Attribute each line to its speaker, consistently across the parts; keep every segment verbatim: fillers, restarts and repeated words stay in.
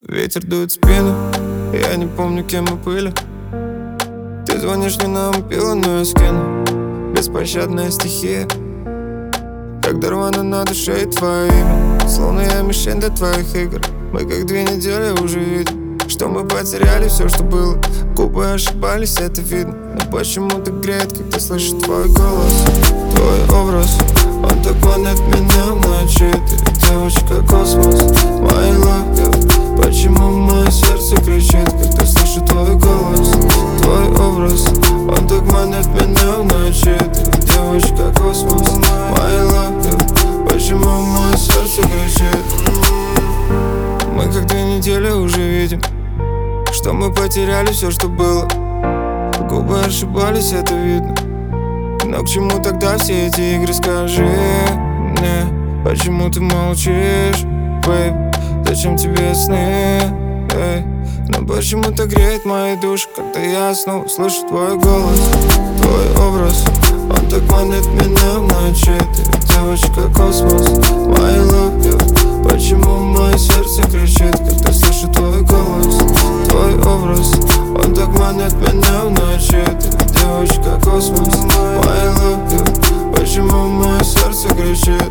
Speaker 1: Ветер дует в спину, я не помню, кем мы были. Ты звонишь мне на мобилу, но я скину. Беспощадная стихия, когда рвано на душе и твое имя. Словно я мишень для твоих игр. Мы как две недели уже видим, что мы потеряли все, что было. Губы ошибались, это видно. Но почему-то греет, когда слышу твой голос. Твой образ, он так манит меня в ночи. Ты девочка космос, my love. Почему мое сердце кричит, когда слышу твой голос? Твой образ, он так манит меня в ночи. Ты девочка космос, my love. Почему мое сердце кричит? Мы как две недели уже видим, что мы потеряли все, что было. Губы ошибались, это видно. Но к чему тогда все эти игры, скажи мне? Почему ты молчишь, бэйб? Зачем тебе сны, эй? Но почему-то греет мои души, когда я снова слышу твой голос. Твой образ, он так манит меня в ночи. Ты девочка космос, my love. Почему мое сердце кричит, когда слышу твой голос? Твой образ, он так манит меня в ночи. Ты девочка космос, my love. Почему мое сердце кричит?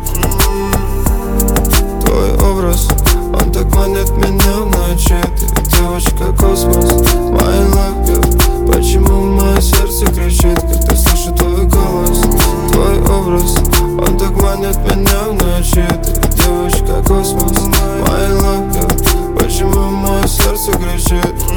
Speaker 1: Твой образ, он так манит меня в ночи. Ты девочка космос, my love. Почему мое сердце кричит, когда слышу твой голос? Твой образ, он так манит меня в ночи. Ты девочка космос, my love. Почему мое сердце кричит?